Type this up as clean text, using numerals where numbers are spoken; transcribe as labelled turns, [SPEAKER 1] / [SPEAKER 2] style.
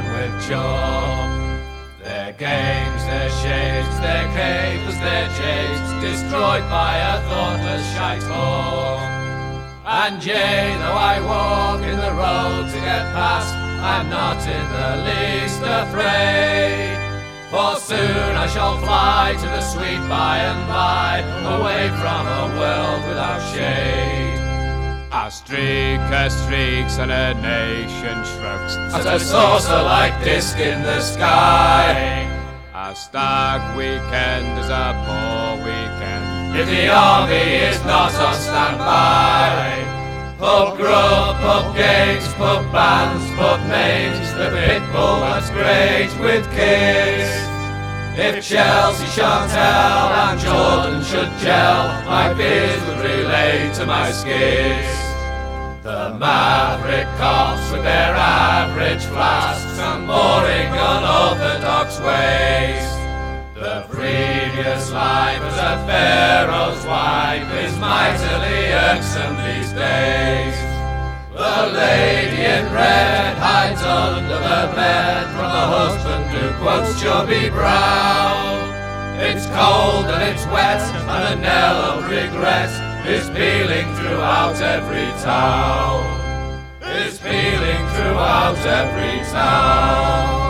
[SPEAKER 1] with charm. Their games, their shades, their capers, their jades, destroyed by a thoughtless shite hawk. And yea, though I walk in the road to get past, I'm not in the least afraid. For soon I shall fly to the sweet by and by, away from a world without shade.
[SPEAKER 2] A streaker streaks and a nation shrugs
[SPEAKER 1] As a saucer-like disc in the sky.
[SPEAKER 2] A stag weekend is a poor weekend
[SPEAKER 1] If the army is not on standby. Pub grub, pub games, pub bands, pub names, the pit bull that's great with kids. If Chelsea shan't tell and Jordan should gel, my beers would relate to my skids. The maverick cops with their average flasks and boring unorthodox ways. The previous life as a pharaoh's wife is mightily irksome these days. The lady in red hides under the bed from a husband who quotes Chubby Brown. It's cold and it's wet and a knell of regret is pealing throughout every town. Is pealing throughout every town.